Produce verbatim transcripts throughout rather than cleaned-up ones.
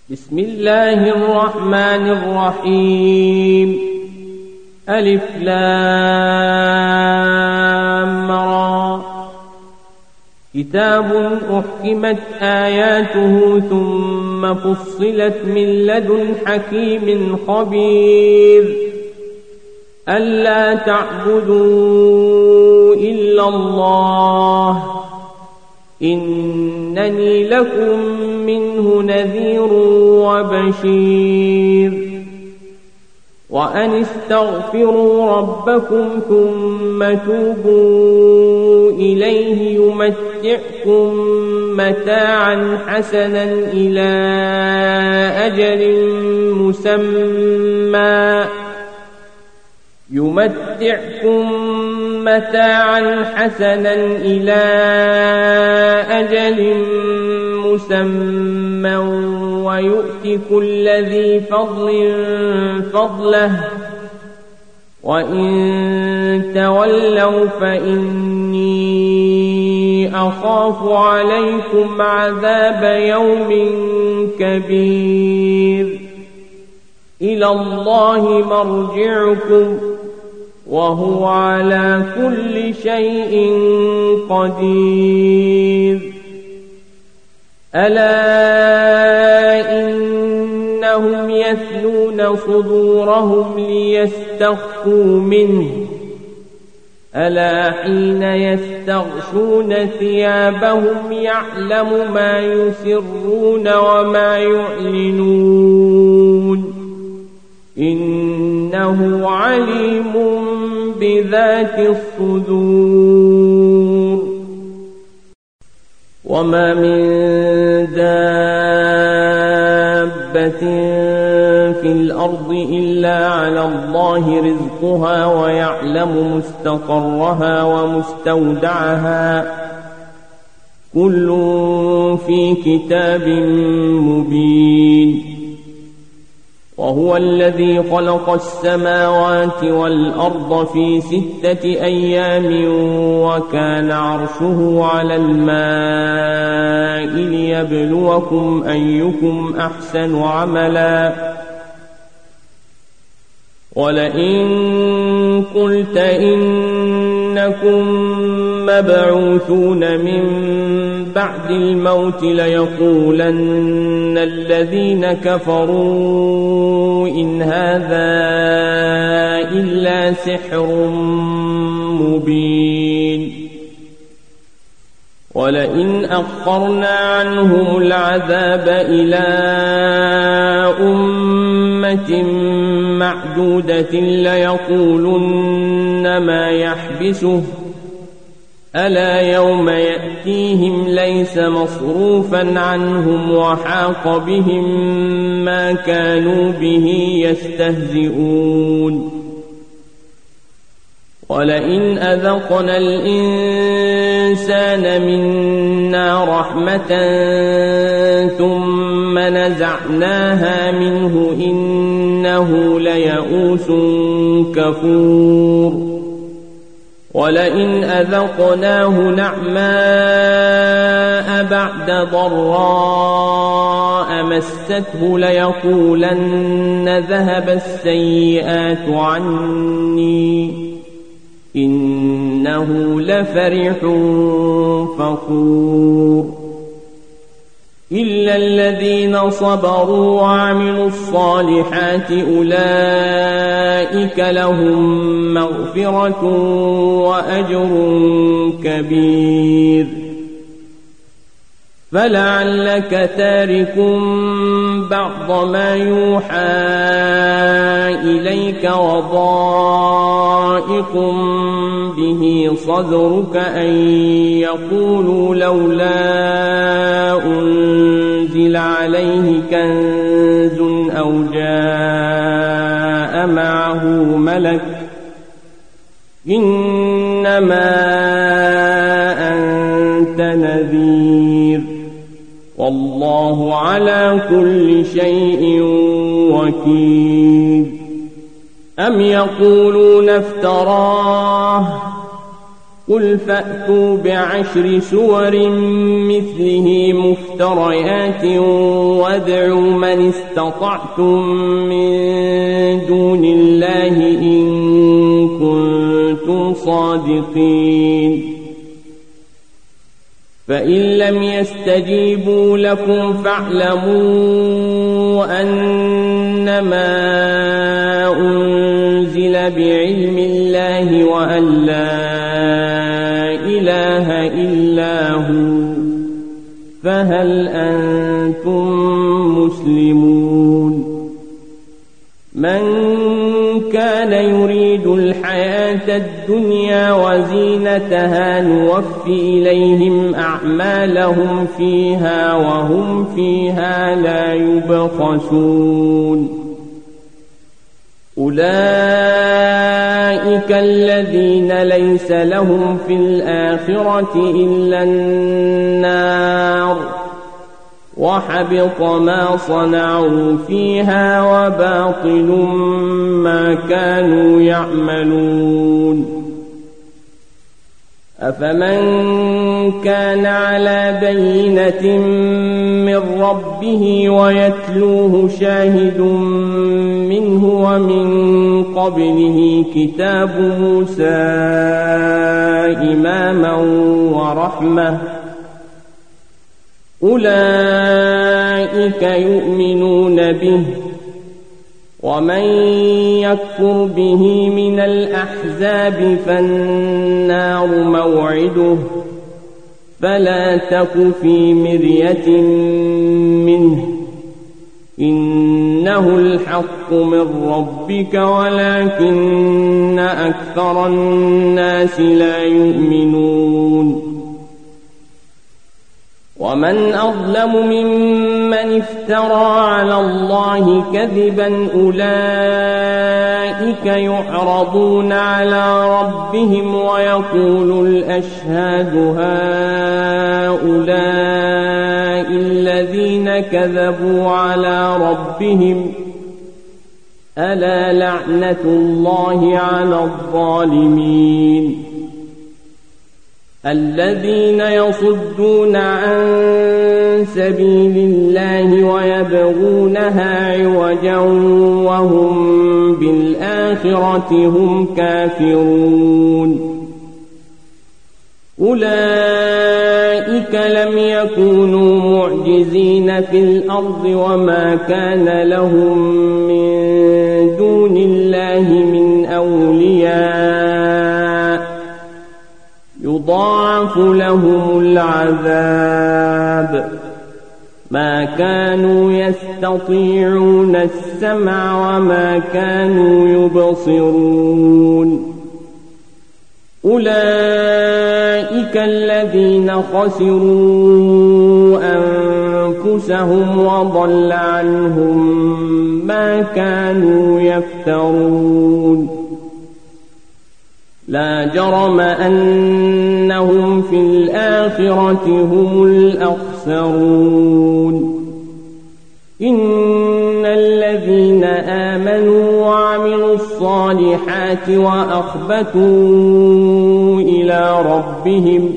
بسم الله الرحمن الرحيم ألف لام را كتاب أحكمت آياته ثم فصلت من لدن حكيم خبير ألا تعبدوا إلا الله إنني لكم منه نذير وبشير وأن استغفروا ربكم ثم توبوا إليه يمتعكم متاعا حسنا إلى أجل مسمى يمتعكم متاعا حسنا إلى أجل مسمى ويؤتي كل ذي فضل فضله وإن تولوا فإني أخاف عليكم عذاب يوم كبير إلى الله مرجعكم وهو على كل شيء قدير ألا إنهم يثنون صدورهم ليستخفوا منه ألا حين يستغشون ثيابهم يعلم ما يسرون وما يعلنون إنه عليم بذات الصدور وما من دابة في الأرض إلا على الله رزقها ويعلم مستقرها ومستودعها كل في كتاب مبين وهو الذي خلق السماوات والأرض في ستة أيام وكان عرشه على الماء ليبلوكم أيكم أحسن عملا ولئن قلت إنكم مبعوثون من بعد الموت ليقولن الذين كفروا إن هذا إلا سحر مبين ولئن أخرنا عنهم العذاب إلى أمة معدودة ليقولن ما يحبسه ألا يوم يأتيهم ليس مصروفا عنهم وحاق بهم ما كانوا به يستهزئون ولئن أذقنا الإنسان منا رحمة ثم نزعناها منه إنه ليئوس كفور ولئن أذقناه نعماء بعد ضراء مسته ليقولن ذهب السيئات عني إنه لفرح فخور إلا الذين صبروا وعملوا الصالحات أولئك لهم مغفرة وأجر كبير فلعلك تارك بعض ما يوحى إليك وضائق به صدرك أن يقولوا لولا أنزل عليه كنز أو جاء معه ملك إنما أنت نذير والله على كل شيء وكيل أم يقولون افتراه قل فأتوا بعشر سور مثله مفتريات وادعوا من استطعتم من دون الله إن كنتم صادقين فإن لم يستجيبوا لكم فاعلموا أنما أنزل بعلم الله وأن لا إله إلا هو فهل أنتم مسلمون من كان يريد الحياة الدنيا وزينتها نوفي إليهم أعمالهم فيها وهم فيها لا يبخسون أولئك الذين ليس لهم في الآخرة إلا النار وحبط ما صنعوا فيها وباطل ما كانوا يعملون أفمن كان على بينة من ربه ويتلوه شاهد منه ومن قبله كتاب موسى إماما ورحمة أولئك يؤمنون به ومن يكفر به من الأحزاب فالنار موعده فلا تك في مرية منه إنه الحق من ربك ولكن أكثر الناس لا يؤمنون ومن أظلم ممن افترى على الله كذبا أولئك يعرضون على ربهم ويقول الأشهاد هؤلاء الذين كذبوا على ربهم ألا لعنة الله على الظالمين الذين يصدون عن سبيل الله ويبغونها عوجا وهم بالآخرة هم كافرون أولئك لم يكونوا معجزين في الأرض وما كان لهم من دون الله من أولياء يضاعف لهم العذاب ما كانوا يستطيعون السمع وما كانوا يبصرون أولئك الذين خسروا أنفسهم وضل عنهم ما كانوا يفترون لا جرم أنهم في الآخرة هم الأخسرون إن الذين آمنوا وعملوا الصالحات وأخبتوا إلى ربهم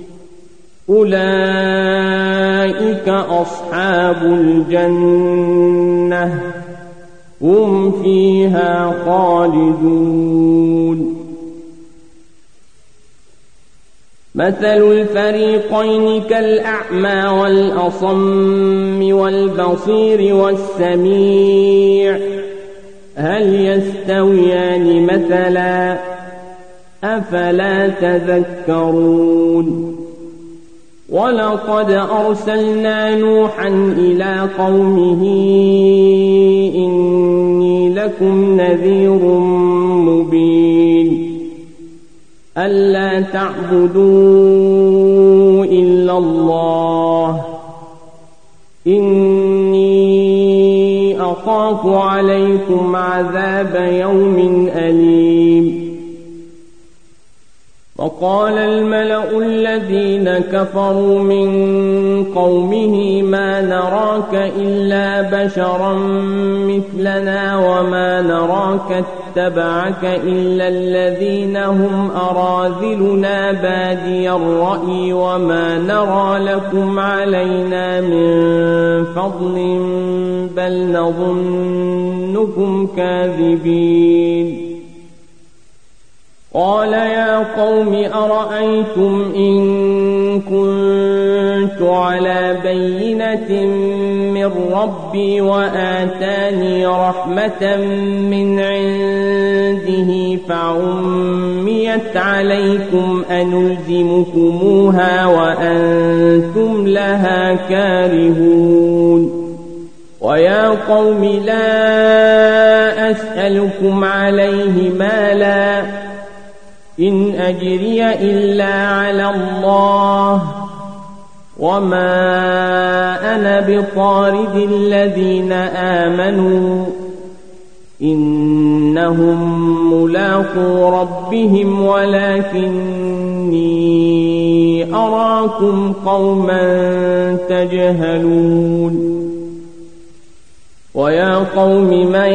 أولئك أصحاب الجنة هم فيها خالدون مثل الفريقين كالأعمى والأصم والبصير والسميع هل يستويان مثلا أفلا تذكرون ولقد أرسلنا نوحا إلى قومه إني لكم نذير مبين ألا تعبدوا إلا الله إني أخاف عليكم عذاب يوم أليم وقال الملأ الذين كفروا من قومه ما نراك إلا بشرا مثلنا وما نراك اتبعك إلا الذين هم أراذلنا بادي الرأي وما نرى لكم علينا من فضل بل نظنكم كاذبين. قال يا قوم أرأيتم إن كنت على بينة من ربي وآتاني رحمة من عنده فعميت عليكم أنلزمكموها وأنتم لها كارهون. ويا قوم لا أسألكم عليه مالا إن أجري إلا على الله وما أنا بطارد الذين آمنوا إنهم ملاقو ربهم ولكني أراكم قوما تجهلون. ويا قوم من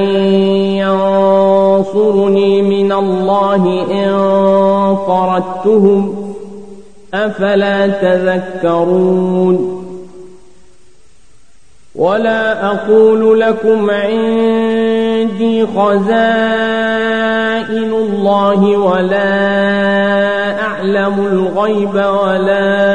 ينصرني من الله إن طردتهم أفلا تذكرون. ولا أقول لكم عندي خزائن الله ولا أعلم الغيب ولا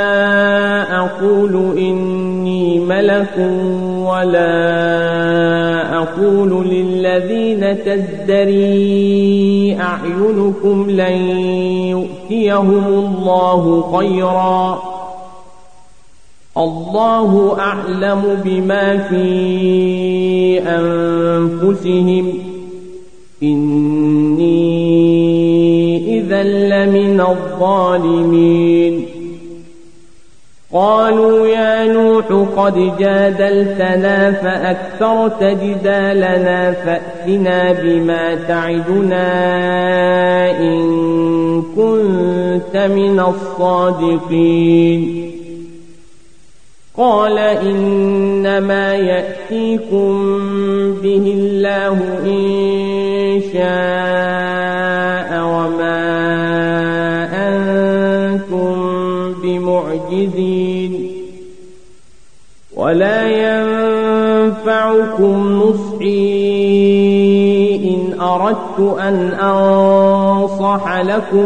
أقول إني ملك ولا أقول للذين تزدري أعينكم لن يؤتيهم الله خيرا الله أعلم بما في أنفسهم إني إذا لمن الظالمين. قالوا يا نوح قد جادلتنا فأكثرت جدالنا فأتنا بما تعدنا إن كنت من الصادقين. قال إنما يأتيكم به الله إن شاء وما أنتم بمعجزين ولا ينفعكم نصحي إن أردت أن أنصح لكم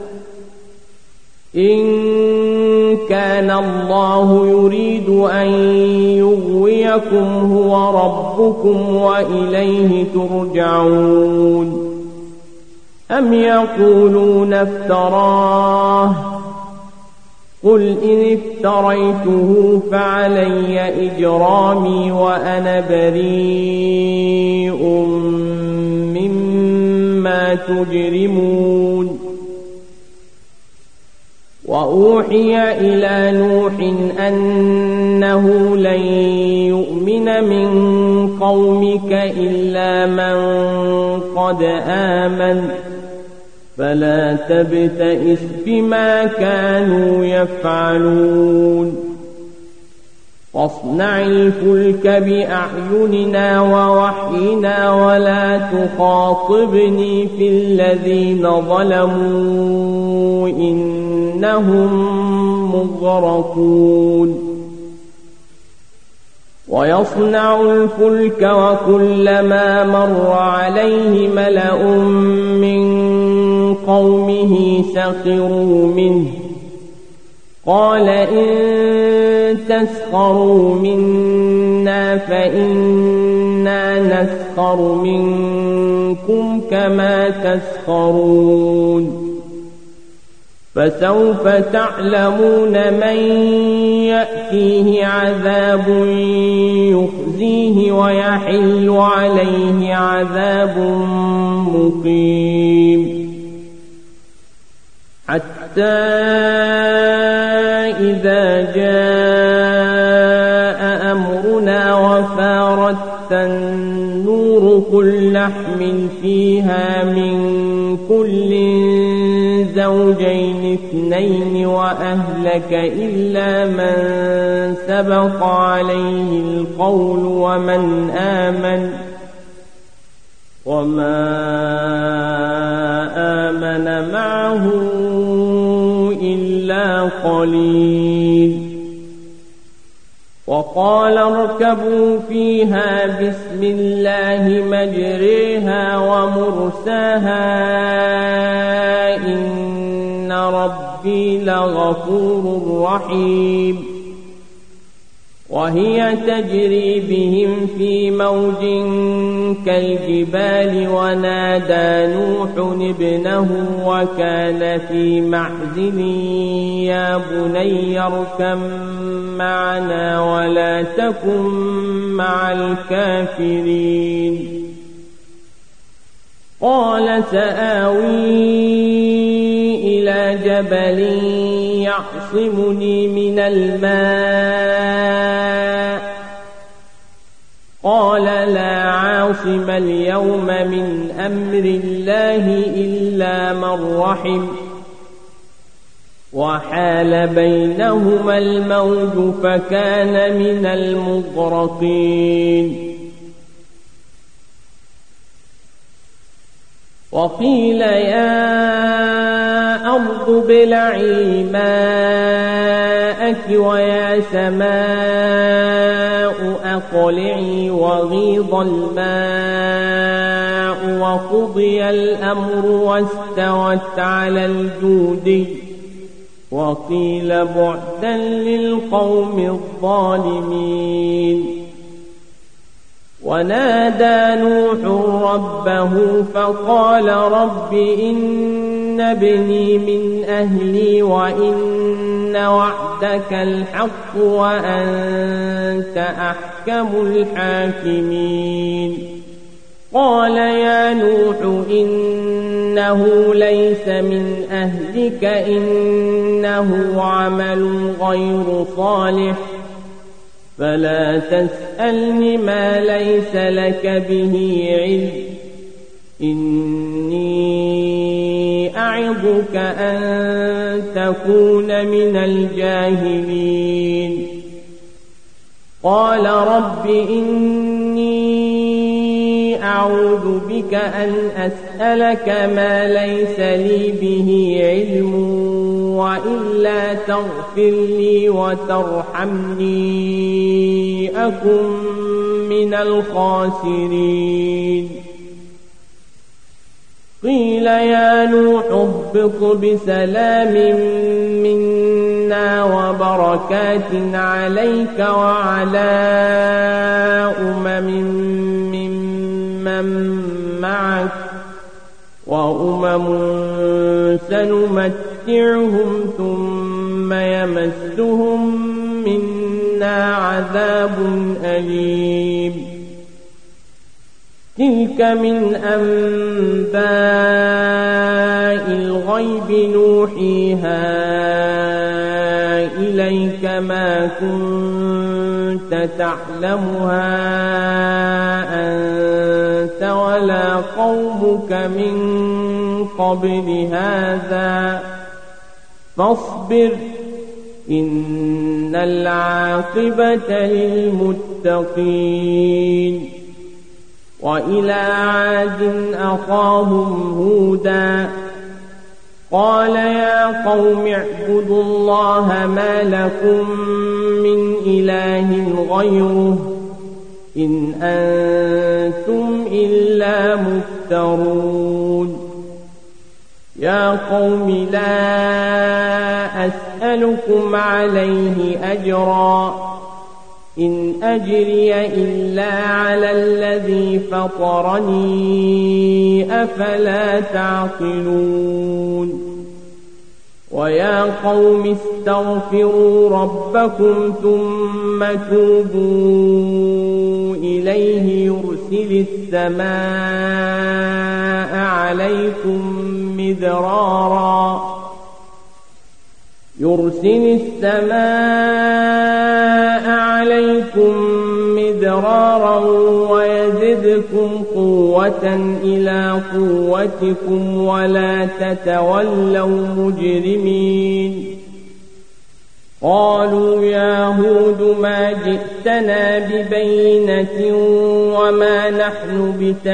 إن كان الله يريد أن يغويكم هو ربكم وإليه ترجعون. أم يقولون افتراه قل إن افتريته فعلي إجرامي وأنا بريء مما تجرمون. وأوحي إلى نوح أنه لن يؤمن من قومك إلا من قد آمن فلا تبتئس بما كانوا يفعلون. واصنع الفلك بأعيننا ووحينا ولا تخاطبني في الذين ظلموا إنهم مغرقون. ويصنع الفلك وكلما مر عليه ملأ من قومه سخروا منه قال إن تسخروا منا فإنا نسخر منكم كما تسخرون. فسوف تعلمون من يأتيه عذاب يخزيه ويحل عليه عذاب مقيم. حتى إذا جاء أمرنا وفارت النور قل نحمل فيها من كل الزوجين اثنين وأهلك إلا من سبق عليه القول ومن آمن وما آمن معه إلا قليل وقال اركبوا فيها بسم الله مجريها ومرساها إن ربي لغفور رحيم وهي تجري بهم في موج كالجبال ونادى نوح ابنه وكان في معزل يا بني اركب معنا ولا تكن مع الكافرين قال سآوي إلى جبل يعصمني من الماء قال لا عاصم اليوم من أمر الله إلا من رحم وحال بينهما الموج فكان من المغرقين وقيل يا أرض ابلعي ماءك ويا سماء أقلعي وغيض الماء وقضي الأمر واستوت على الجودي وقيل بعدا للقوم الظالمين ونادى نوح ربه فقال رب إن ابني من أهلي وإن وعدك الحق وأنت أحكم الحاكمين قال يا نوح إنه ليس من أهلك إنه عمل غير صالح فلا تسألني ما ليس لك به علم إني أعظك أن تكون من الجاهلين قال رب إني أعوذ بك أن أسألك ما ليس لي به علم وإلا تغفر لي وترحمني أكن من الخاسرين قيل يا نوح اهبط بسلام منا وبركات عليك وعلى أمم ممن معك وأمم سنمتعهم ثم يمسهم منا عذاب أليم تلك من أنباء الغيب نوحيها إليك ما كنت تعلمها أنت ولا قومك من قبل هذا فاصبر إن العاقبة للمتقين وإلى عاد أخاهم هودا قال يا قوم اعبدوا الله ما لكم من إله غيره إن أنتم إلا مفترون يا قوم لا أسألكم عليه أجرا إن أجري إلا على الذي فطرني أفلا تعقلون ويا قوم استغفروا ربكم ثم توبوا إليه يرسل السماء عليكم مدرارا يرسل السماء عليكم مدرارا فرارا ويزدكم قوة إلى قوتكم ولا تتولوا مجرمين قالوا يا هود ما جئتنا ببينة وما نحن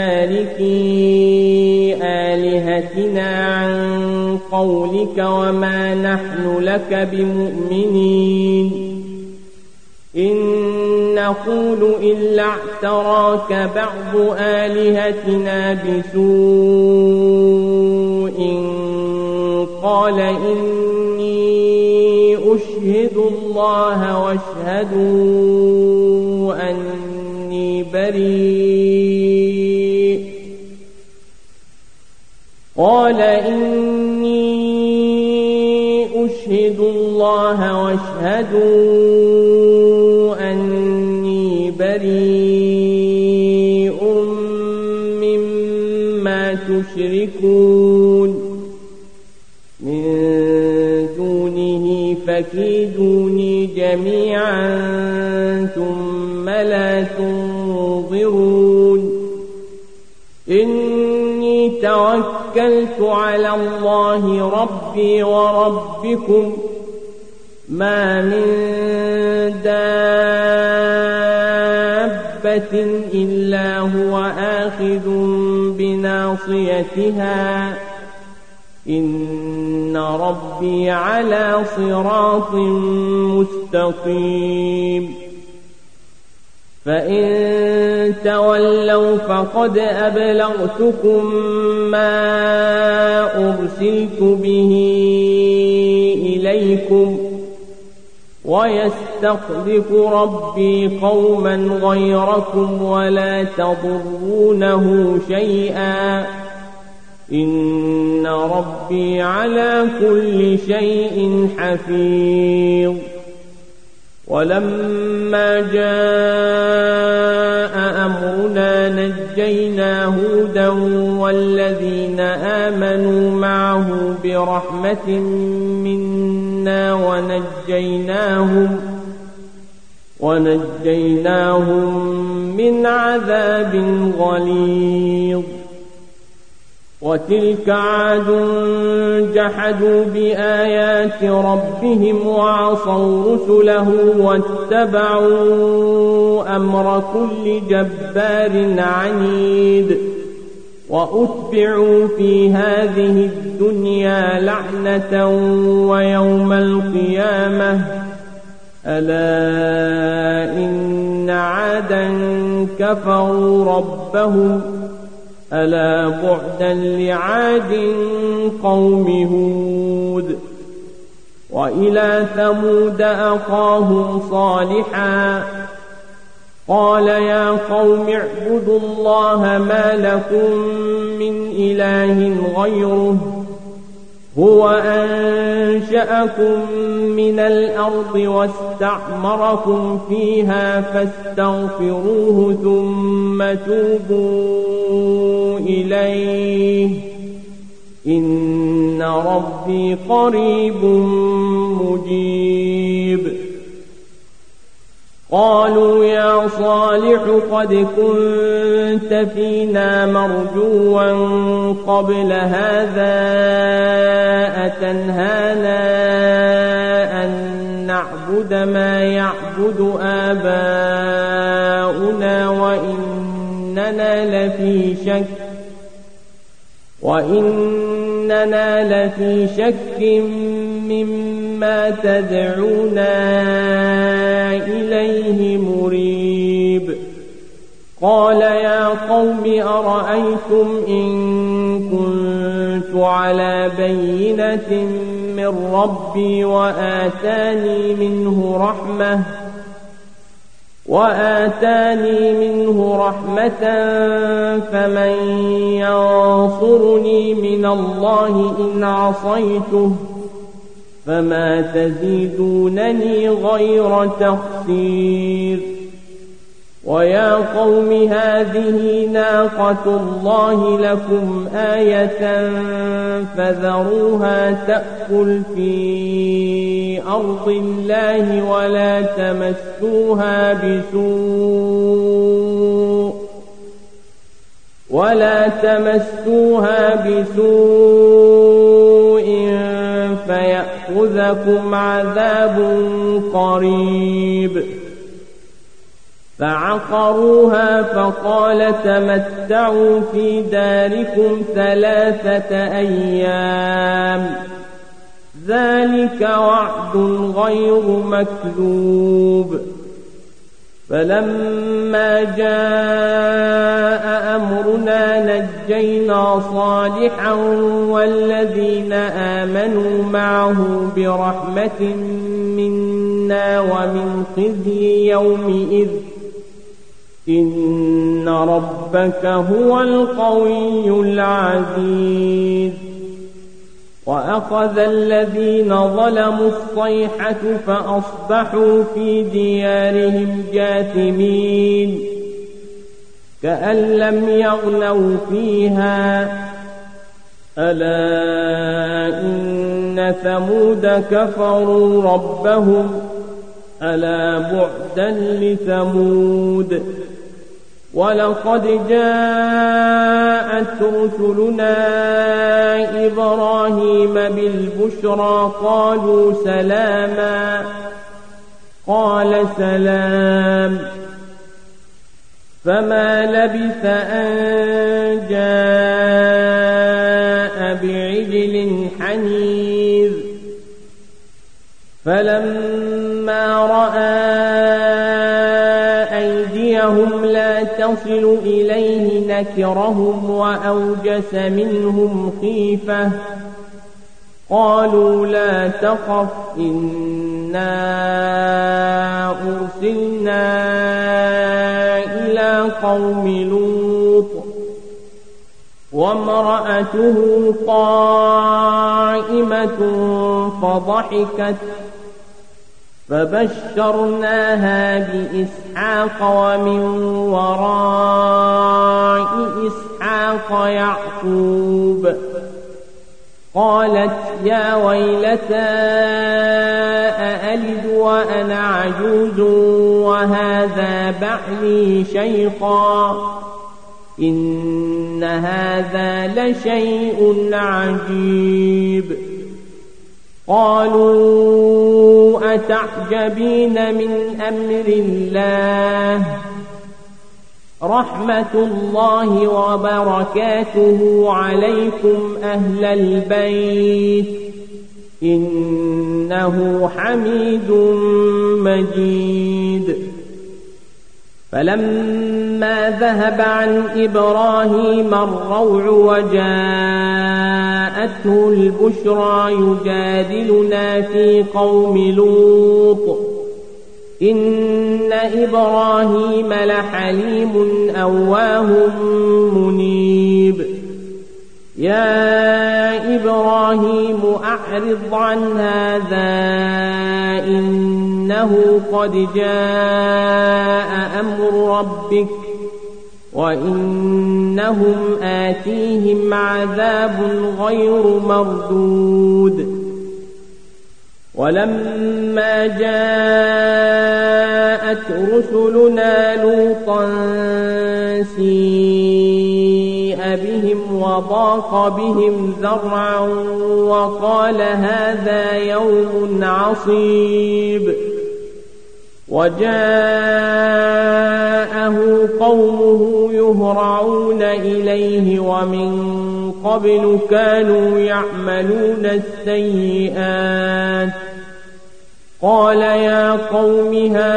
بتاركي آلهتنا عن قولك وما نحن لك بمؤمنين إن نقول إلا اعتراك بعض آلهتنا بسوء قال إني أشهد الله واشهدوا أني بريء قال إني أشهد الله واشهدوا أني بريء مما تشركون من دونه فكيدوني جميعا ثم لا تنظرون إني توكلت على الله ربي وربكم ما من دابة إلا هو آخذ بناصيتها إن ربي على صراط مستقيم فإن تولوا فقد أبلغتكم ما أرسلت به إليكم ويستخلف ربي قوما غيركم ولا تضرونه شيئا إن ربي على كل شيء حفيظ ولما جاء أمرنا نجينا هودا والذين آمنوا معه برحمة منا ونجيناهم ونجيناهم من عذاب غليظ وتلك عاد جحدوا بآيات ربهم وعصوا رسله واتبعوا أمر كل جبار عنيد وأتبعوا في هذه الدنيا لعنة ويوم القيامة ألا إن عادا كفروا ربهم ألا بعدا لعاد قوم هود وإلى ثمود أخاهم صالحا قال يا قوم اعبدوا الله ما لكم من إله غيره هو أنشأكم من الأرض واستعمركم فيها فاستغفروه ثم توبوا إليه إن ربي قريب مجيب قالوا يا صالح قد كنت فينا مرجوا قبل هذا أتنهانا أن نعبد ما يعبد آباؤنا وإننا لفي شك وإننا لفي شك مما تدعونا إليه مريب قال يا قوم أرأيتم إن كنت على بينة من ربي وآتاني منه رحمة وآتاني منه رحمة فمن ينصرني من الله إن عصيته فما تزيدونني غير تخسير ويا قوم هذه ناقة الله لكم آية فذروها تأكل في أرض الله ولا تمسوها بسوء ولا تمسوها بسوء فيأخذكم عذاب قريب. فعقروها فقال تمتعوا في داركم ثلاثة أيام ذلك وعد غير مكذوب. فلما جاء أمرنا نجينا صالحا والذين آمنوا معه برحمة منا ومن خزي يومئذ إن ربك هو القوي العزيز. وأخذ الذين ظلموا الصيحة فأصبحوا في ديارهم جاثمين كأن لم يغنوا فيها ألا إن ثمود كفروا ربهم ألا بعدا لثمود. ولقد جاءت رسلنا إبراهيم بالبشرى قالوا سلاما قال سلام فما لبث أن جاء بعجل حنيذ. فلما رأى أيديهم لا تصل إليه نكرهم وأوجس منهم خيفة قالوا لا تخف إنا أرسلنا إلى قوم لوط وامرأته قائمة فضحكت فبشرناها بإسحاق ومن وراء إسحاق يعقوب. قالت يا ويلتى أألد وأنا عجوز وهذا بعلي شيخا إن هذا لشيء عجيب. قالوا أتعجبين من أمر الله رحمة الله وبركاته عليكم أهل البيت إنه حميد مجيد. فلما ذهب عن إبراهيم الروع وجاءته البشرى يجادلنا في قوم لوط إن إبراهيم لحليم أواه منيب. يا إبراهيم أعرض عن هذا إنه قد جاء أمر ربك وإنهم آتيهم عذاب غير مردود. ولما جاءت رسلنا لوطا سيء بهم وضاق بهم ذرعا وقال هذا يوم عصيب. وجاءه قومه يهرعون إليه ومن قبل كانوا يعملون السيئات. قال يا قوم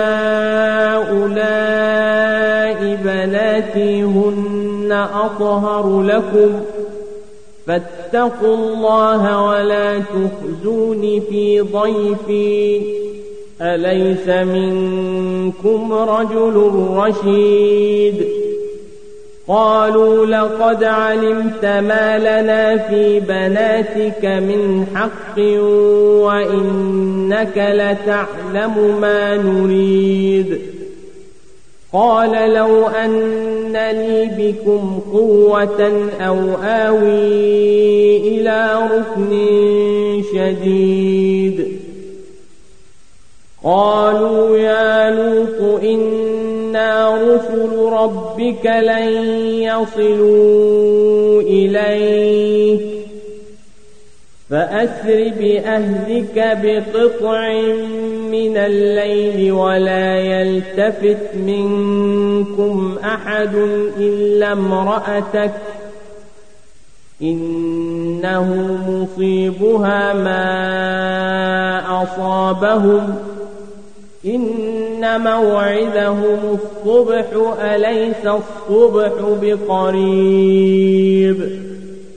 هؤلاء بناتي هن أطهر لكم فاتقوا الله ولا تخزوني في ضيفي أليس منكم رجل رشيد. قالوا لقد علمت ما لنا في بناتك من حق وإنك لتعلم ما نريد قال لو أن لي بكم قوة أو آوي إلى ركن شديد قالوا يا لوط إنا رسل ربك لن يصلوا إليك فأسر بأهلك بقطع من الليل ولا يلتفت منكم أحد إلا امرأتك إنه مصيبها ما أصابهم إن موعدهم الصبح أليس الصبح بقريب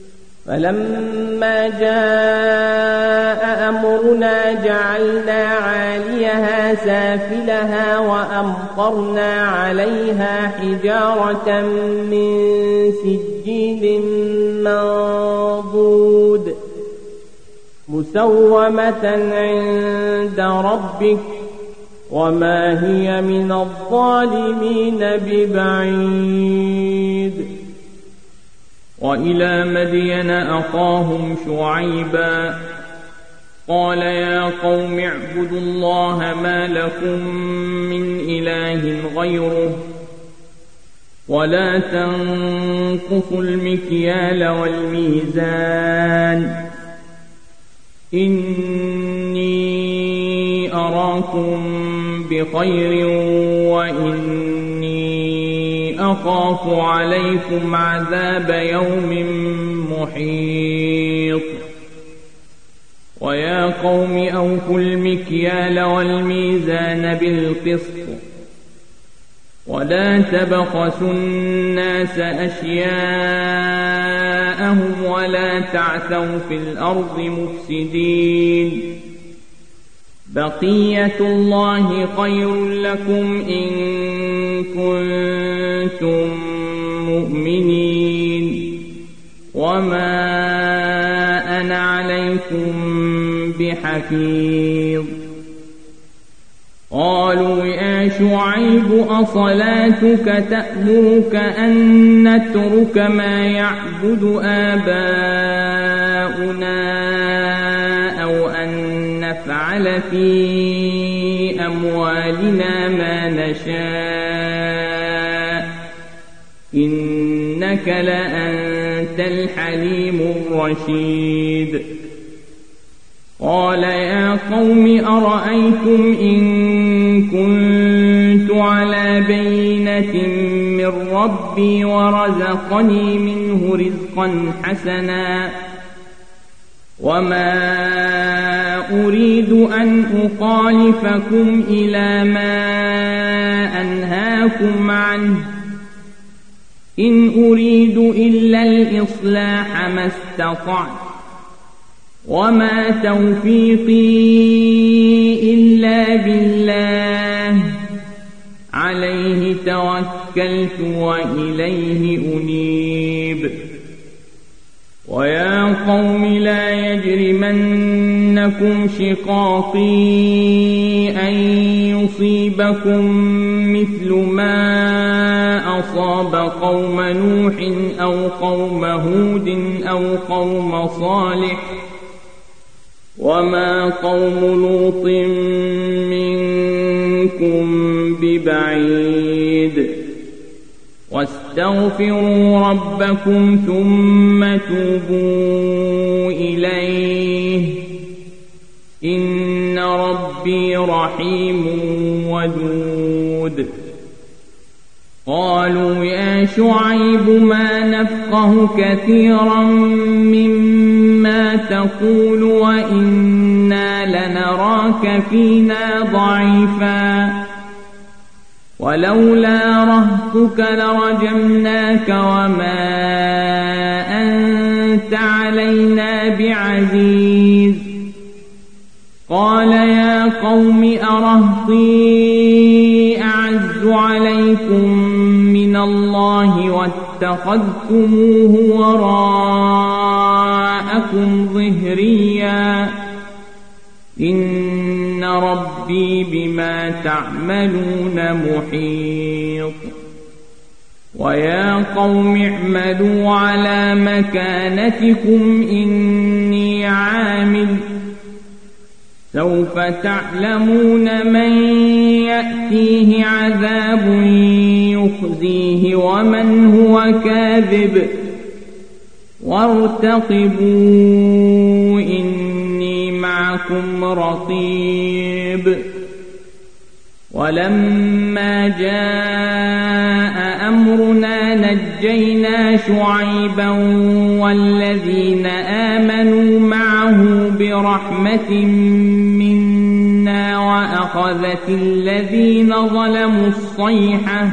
فلما جاء أمرنا جعلنا عاليها سافلها وأمطرنا عليها حجارة من سجيل منضود مسومة عند ربك وما هي من الظالمين ببعيد وإلى مدين أخاهم شعيبا قال يا قوم اعبدوا الله ما لكم من إله غيره ولا تنقصوا المكيال والميزان إني أراكم بخير وإني أخاف عليكم عذاب يوم محيط ويا قوم أوفوا المكيال والميزان بالقسط ولا تبخسوا الناس أشياءهم ولا تعثوا في الأرض مفسدين بقية الله خير لكم إن كنتم مؤمنين وما أنا عليكم بحفيظ قالوا يا شعيب أصلاتك تأمرك أن نترك ما يعبد آباؤنا أو أن نفعل في أموالنا ما نشاء إنك لأنت الحليم الرشيد قال يا قوم أرأيتم إن كنت على بينة من ربي ورزقني منه رزقا حسنا وما أريد أن أخالفكم إلى ما أنهاكم عنه إن أريد إلا الإصلاح ما استطعت وما توفيقي إلا بالله عليه توكلت وإليه أنيب ويا قوم لا يجرمنكم شقاقي أن يصيبكم مثل ما أصاب قوم نوح أو قوم هود أو قوم صالح وما قوم لوط منكم ببعيد واستغفروا ربكم ثم توبوا إليه إن ربي رحيم ودود قالوا يا شعيب ما نفقه كثيرا مما تقول وإنا لنراك فينا ضعيفا ولولا رهطك لرجمناك وما أنت علينا بعزيز قال يا قوم أرهطي أعز عليكم من الله واتخذتموه وراءكم ظهريا إن ربي بما تعملون محيط ويا قوم اعملوا على مكانتكم إني عامل سوف تعلمون من يأتيه عذاب يخزيه ومن هو كاذب وارتقبوا إني معكم رقيب ولما جاء أمرنا نجينا شعيبا والذين آمنوا معه برحمة منا وأخذت الذين ظلموا الصيحة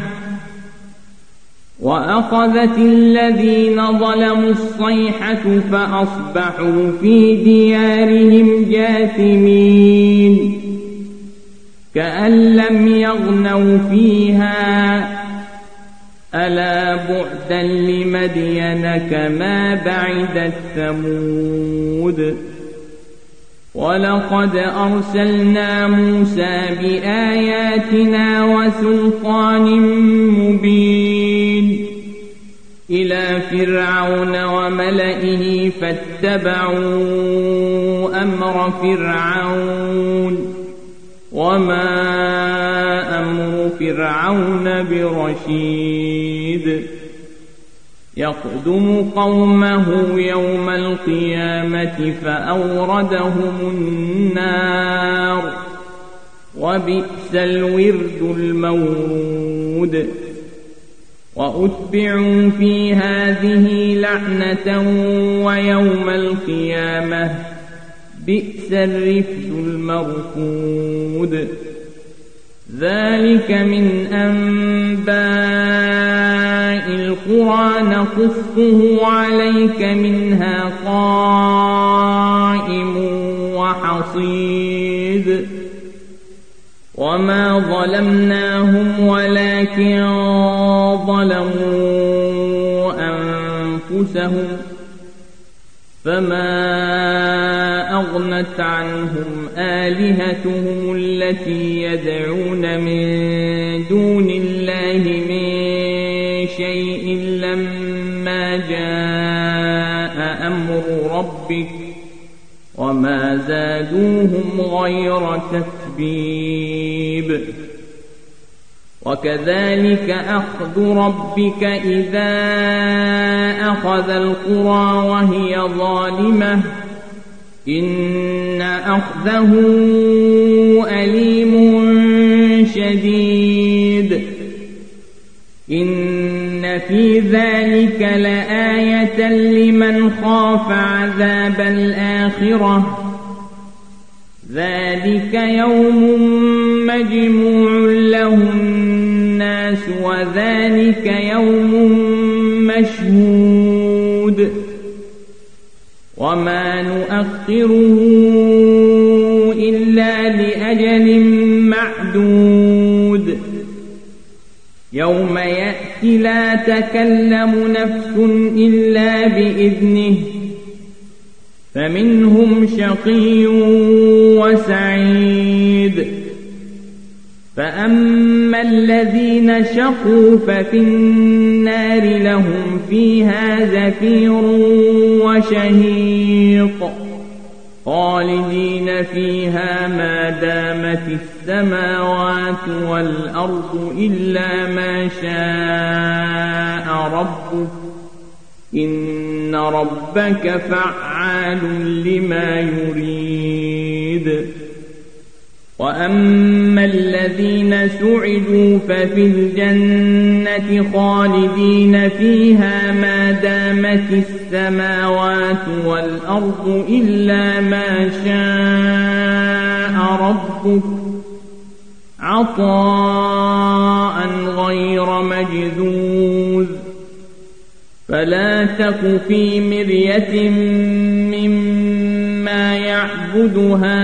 وأخذت الذين ظلموا الصيحة فأصبحوا في ديارهم جاثمين كأن لم يغنوا فيها ألا بعدا لمدين كما بعدت ثمود ولقد أرسلنا موسى بآياتنا وسلطان مبين إلى فرعون وملئه فاتبعوا أمر فرعون وما أمر فرعون برشيد يقدم قومه يوم القيامة فأوردهم النار وبئس الورد المورود وأتبعوا في هذه لعنة ويوم القيامة بئس الرفد المرفود ذلك من أنباء القرى نقصه عليك منها قائم وحصيد وما ظلمناهم ولكن ظلموا أنفسهم فما أغنت عنهم آلهتهم التي يدعون من دون الله من شيء لما جاء أمر ربك وما زادوهم غير تتبيب وكذلك أخذ ربك إذا أخذ القرى وهي ظالمة إن أخذه أليم شديد إن في ذلك لآية لمن خاف عذاب الآخرة ذلك يوم مجموع له الناس وذلك يوم مشهود وما نؤخره إلا لأجل معدود يوم يأتي لا تكلم نفس إلا بإذنه فمنهم شقي وسعيد فأما الذين شقوا ففي النار لهم فيها زفير وشهيق خالدين فيها ما دامت السماوات والأرض إلا ما شاء ربك إن ربك فعال لما يريد وأما الذين سعدوا ففي الجنة خالدين فيها ما دامت السماوات والأرض إلا ما شاء ربك عطاء غير مجذوذ فلا تك في مرية مما يعبد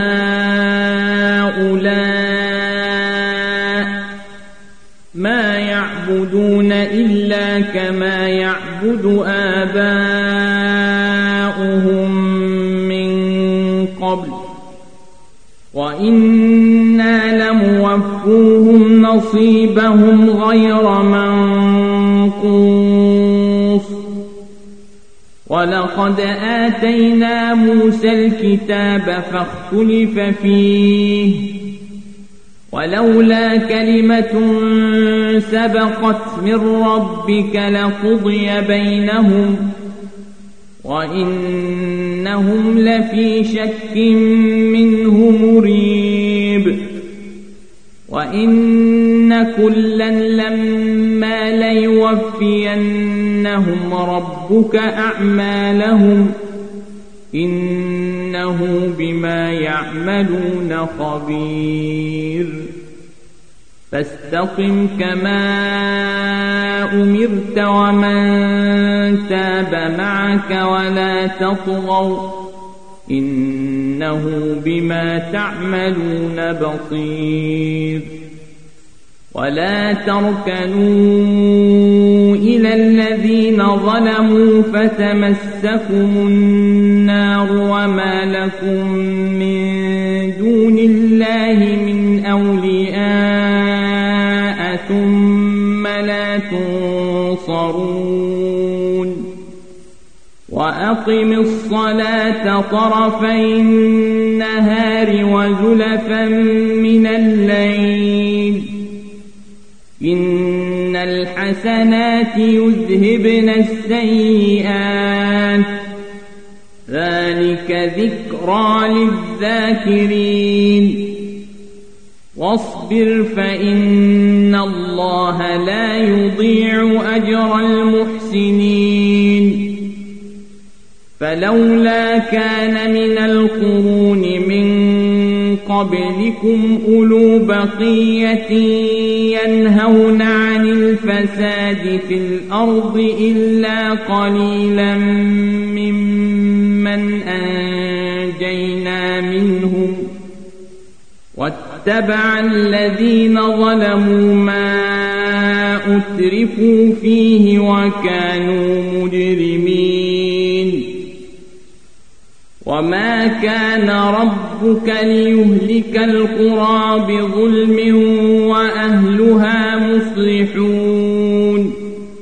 هؤلاء ما يعبدون إلا كما يعبد آباؤهم من قبل وإنا لموفوهم نصيبهم غير منقوص ولقد آتينا موسى الكتاب فاختلف فيه ولولا كلمة سبقت من ربك لقضي بينهم وإنهم لفي شك منه مريب وإن كلا لما ليوفينهم ربك أعمالهم إنه بما يعملون خبير فاستقم كما أمرت ومن تاب معك ولا تطغوا إنه بما تعملون بصير ولا تركنوا إلى الذين ظلموا فتمسكم النار وما لكم من دون الله من أولياء ثم لا تنصرون وأقم الصلاة طرفي النهار وزلفا من الليل إن الحسنات يذهبن السيئات ذلك ذكرى للذاكرين واصبر فإن الله لا يضيع أجر المحسنين فلولا كان من القرون من قبلكم أولو بقية ينهون عن الفساد في الأرض إلا قليلا ممن أنجينا منهم واتبع الذين ظلموا ما أترفوا فيه وكانوا مجرمين وما كان ربك ليهلك القرى بظلم وأهلها مصلحون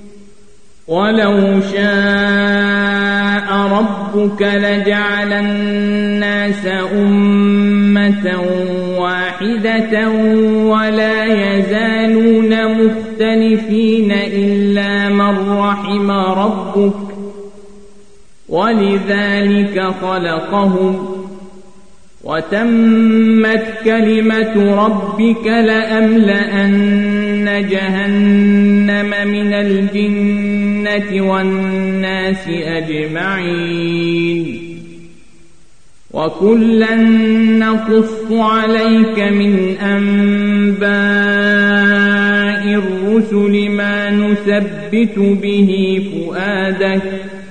ولو شاء ربك لجعل الناس أمة واحدة ولا يزالون مختلفين إلا من رحم ربك ولذلك خلقهم وتمت كلمة ربك لأملأن جهنم من الجنة والناس أجمعين وكلا نقص عليك من أنباء الرسل ما نثبت به فؤادك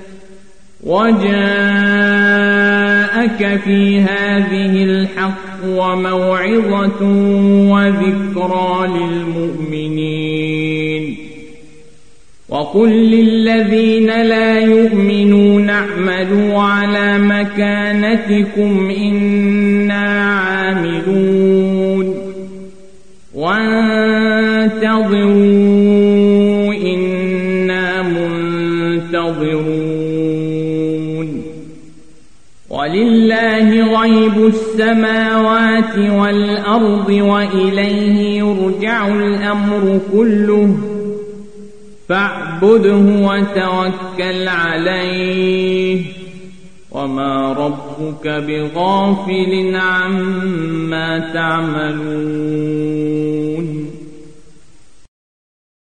وجاءك في هذه الحق وموعظة وذكرى للمؤمنين وقل للذين لا يؤمنون اعملوا على مكانتكم إنا عاملون وانتظروا إنا منتظرون ولله غيب السماوات والأرض وإليه يرجع الأمر كله فاعبده وتوكل عليه وما ربك بغافل عما تعملون